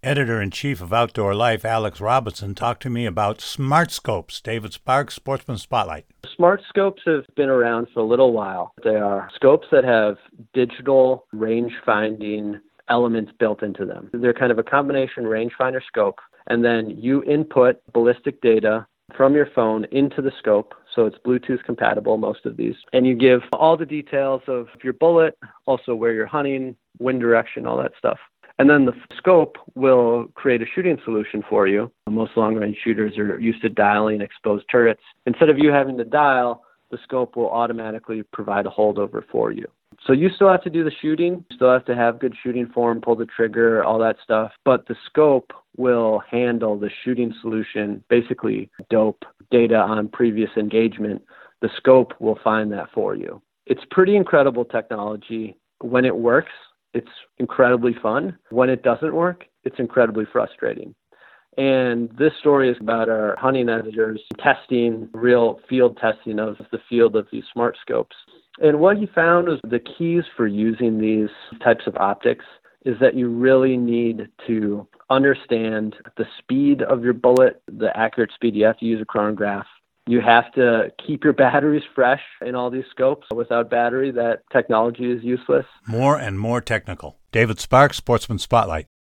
Editor-in-Chief of Outdoor Life, Alex Robinson, talked to me about smart scopes. David Sparks, Sportsman Spotlight. Smart scopes have been around for a little while. They are scopes that have digital range-finding elements built into them. They're kind of a combination rangefinder scope, and then you input ballistic data from your phone into the scope, so it's Bluetooth compatible, most of these, and you give all the details of your bullet, also where you're hunting, wind direction, all that stuff. And then the scope will create a shooting solution for you. Most long-range shooters are used to dialing exposed turrets. Instead of you having to dial, the scope will automatically provide a holdover for you. So you still have to do the shooting, you still have to have good shooting form, pull the trigger, all that stuff, but the scope will handle the shooting solution, basically dope data on previous engagement. The scope will find that for you. It's pretty incredible technology. When it works, it's incredibly fun. When it doesn't work, it's incredibly frustrating. And this story is about our hunting editors testing, real field testing of the field of these smart scopes. And what he found was the keys for using these types of optics is that you really need to understand the speed of your bullet, the accurate speed. You have to use a chronograph. You have to keep your batteries fresh in all these scopes. Without battery, that technology is useless. More and more technical. David Sparks, Sportsman Spotlight.